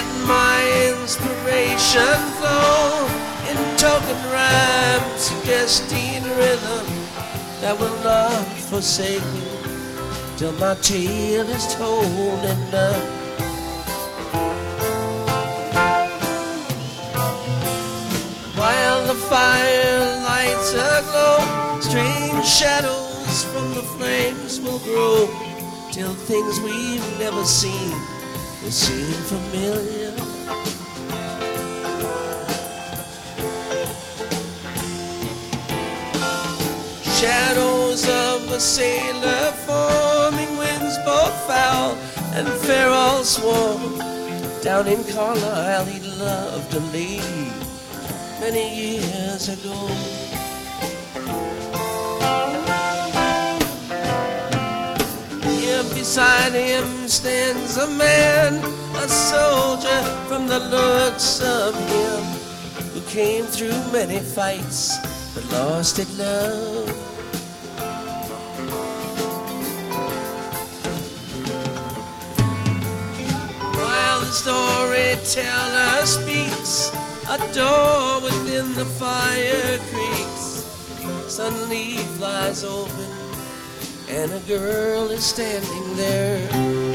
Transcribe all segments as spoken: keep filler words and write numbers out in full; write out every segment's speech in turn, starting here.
let my inspiration flow in token rhyme, suggesting rhythm that will not forsake me till my tale is told and done. While the fire lights aglow, strange shadows from the flames will grow till things we've never seen will seem familiar. Shadows of a sailor forming, winds both foul and fair all swarm. Down in Carlisle he loved a lady many years ago. Here beside him stands a man, a soldier from the looks of him, who came through many fights but lost at love. While the storyteller speaks, a door within the fire creaks, suddenly flies open, and a girl is standing there.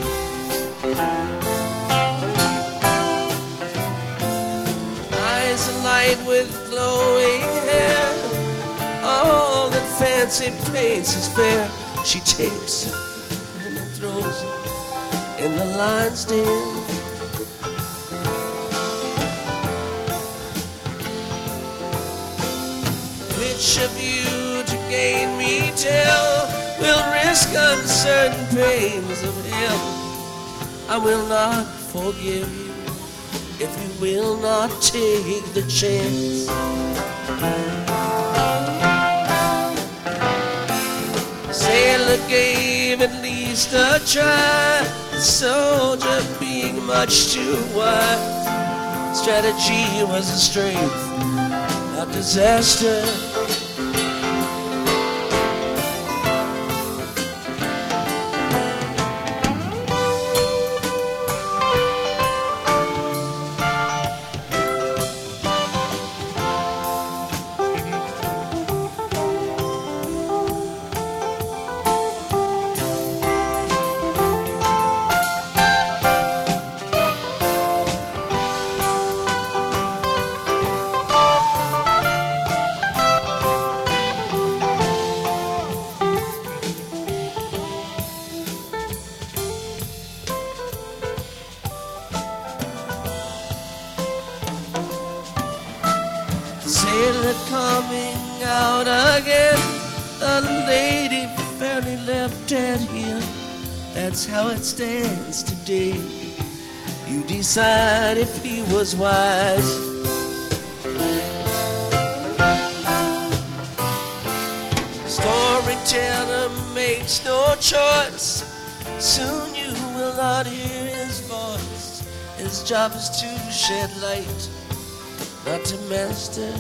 Eyes alight with glowing hair, all that fancy paints is fair. She takes it and throws it in the lion's den. Which of you to gain me tell will risk uncertain pains of hell? I will not forgive you if you will not take the chance. Sailor gave at least a try, the soldier being much too wise. Strategy was a strength, not disaster. Sailor coming out again, the lady fairly left at him. That's how it stands today. You decide if he was wise. Storyteller makes no choice, soon you will not hear his voice. His job is to shed light, not to master.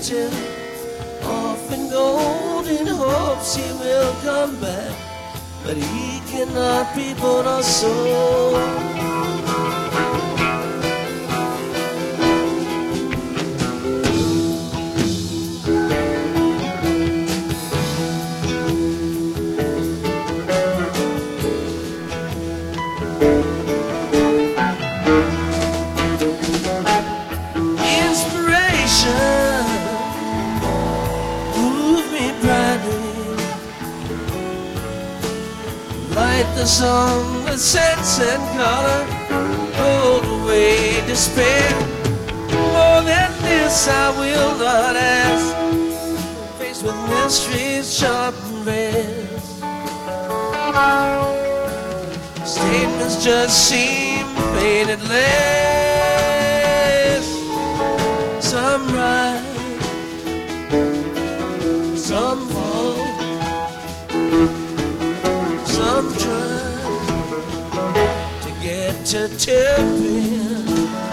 captive, often gold in hopes he will come back, but he cannot be bought or sold. The song with sense and color, hold away despair. More than this I will not ask, faced with mysteries sharp and red. Statements just seem faded less. Some rise, some fall, some try to get to tipping.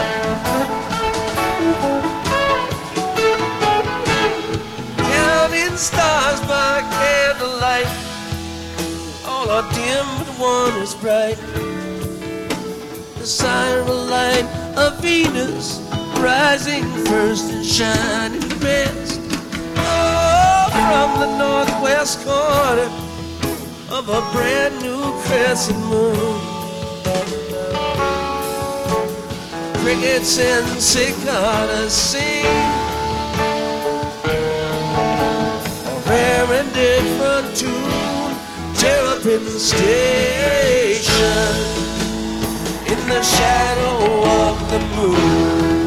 Counting stars by candlelight, all are dim but one is bright. The siren light of Venus rising first and shining best. Oh, from the northwest corner of a brand new crescent moon, crickets and cicadas sing a rare and different tune. Terrapin Station in the shadow of the moon.